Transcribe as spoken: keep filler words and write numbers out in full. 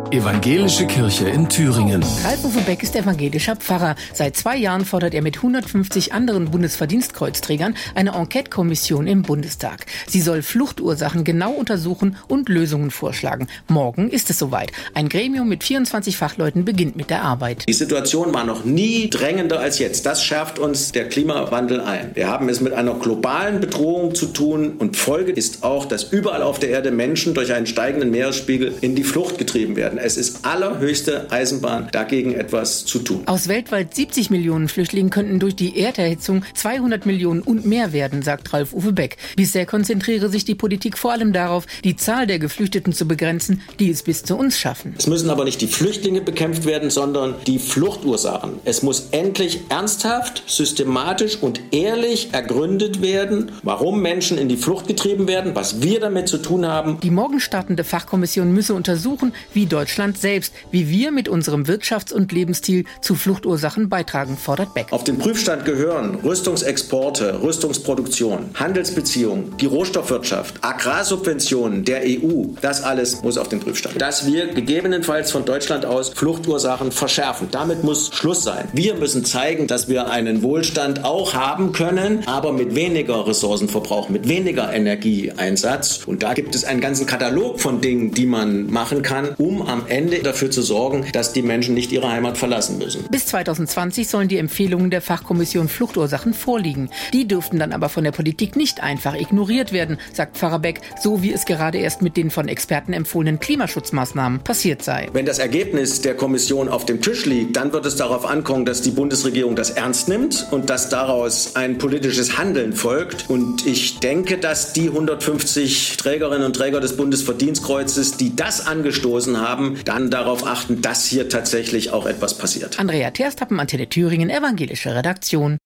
Evangelische Kirche in Thüringen. Ralf-Uwe Beck ist evangelischer Pfarrer. Seit zwei Jahren fordert er mit hundertfünfzig anderen Bundesverdienstkreuzträgern eine Enquete-Kommission im Bundestag. Sie soll Fluchtursachen genau untersuchen und Lösungen vorschlagen. Morgen ist es soweit. Ein Gremium mit vierundzwanzig Fachleuten beginnt mit der Arbeit. Die Situation war noch nie drängender als jetzt. Das schärft uns der Klimawandel ein. Wir haben es mit einer globalen Bedrohung zu tun und Folge ist auch, dass überall auf der Erde Menschen durch einen steigenden Meeresspiegel in die Flucht getrieben werden. Es ist allerhöchste Eisenbahn, dagegen etwas zu tun. Aus weltweit siebzig Millionen Flüchtlingen könnten durch die Erderhitzung zweihundert Millionen und mehr werden, sagt Ralf-Uwe Beck. Bisher konzentriere sich die Politik vor allem darauf, die Zahl der Geflüchteten zu begrenzen, die es bis zu uns schaffen. Es müssen aber nicht die Flüchtlinge bekämpft werden, sondern die Fluchtursachen. Es muss endlich ernsthaft, systematisch und ehrlich ergründet werden, warum Menschen in die Flucht getrieben werden, was wir damit zu tun haben. Die morgen startende Fachkommission müsse untersuchen, wie Deutschland selbst, wie wir mit unserem Wirtschafts- und Lebensstil zu Fluchtursachen beitragen, fordert Beck. Auf den Prüfstand gehören Rüstungsexporte, Rüstungsproduktion, Handelsbeziehungen, die Rohstoffwirtschaft, Agrarsubventionen der E U. Das alles muss auf den Prüfstand. Dass wir gegebenenfalls von Deutschland aus Fluchtursachen verschärfen. Damit muss Schluss sein. Wir müssen zeigen, dass wir einen Wohlstand auch haben können, aber mit weniger Ressourcenverbrauch, mit weniger Energieeinsatz. Und da gibt es einen ganzen Katalog von Dingen, die man machen kann, um am Ende dafür zu sorgen, dass die Menschen nicht ihre Heimat verlassen müssen. Bis zweitausendzwanzig sollen die Empfehlungen der Fachkommission Fluchtursachen vorliegen. Die dürften dann aber von der Politik nicht einfach ignoriert werden, sagt Pfarrer Beck, so wie es gerade erst mit den von Experten empfohlenen Klimaschutzmaßnahmen passiert sei. Wenn das Ergebnis der Kommission auf dem Tisch liegt, dann wird es darauf ankommen, dass die Bundesregierung das ernst nimmt und dass daraus ein politisches Handeln folgt. Und ich denke, dass die hundertfünfzig Trägerinnen und Träger des Bundesverdienstkreuzes, die das angestoßen haben, dann darauf achten, dass hier tatsächlich auch etwas passiert. Andrea Terstappen, Antenne Thüringen, evangelische Redaktion.